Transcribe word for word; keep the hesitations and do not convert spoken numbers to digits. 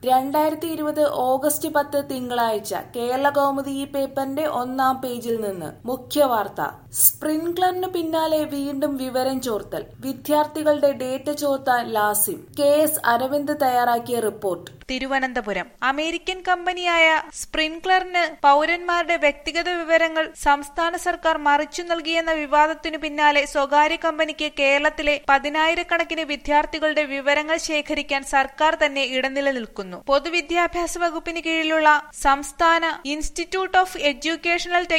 രണ്ടായിരത്തി ഇരുപത് ഓഗസ്റ്റ് പത്ത് തിങ്കളാഴ്ച കേരള കൗമുദി ഈ പേപ്പറിന്റെ ഒന്നാം പേജിൽ നിന്ന് മുഖ്യവാർത്ത. സ്പ്രിൻക്ലറിനു പിന്നാലെ വീണ്ടും വിവരം ചോർത്തൽ. വിദ്യാർത്ഥികളുടെ ഡേറ്റ ചോർത്താൻ ലാസിം. കെ എസ് അരവിന്ദ് തയ്യാറാക്കിയ റിപ്പോർട്ട്. തിരുവനന്തപുരം. അമേരിക്കൻ കമ്പനിയായ സ്പ്രിൻക്ലറിന് പൗരന്മാരുടെ വ്യക്തിഗത വിവരങ്ങൾ സംസ്ഥാന സർക്കാർ മറിച്ചു നൽകിയെന്ന വിവാദത്തിനു പിന്നാലെ സ്വകാര്യ കമ്പനിക്ക് കേരളത്തിലെ പതിനായിരക്കണക്കിന് വിദ്യാർത്ഥികളുടെ വിവരങ്ങൾ ശേഖരിക്കാൻ സർക്കാർ തന്നെ ഇടനില നിൽക്കുന്നു. പൊതുവിദ്യാഭ്യാസ വകുപ്പിന് കീഴിലുള്ള സംസ്ഥാന ഇൻസ്റ്റിറ്റ്യൂട്ട് ഓഫ് എഡ്യൂക്കേഷണൽ ടെക്നോളജി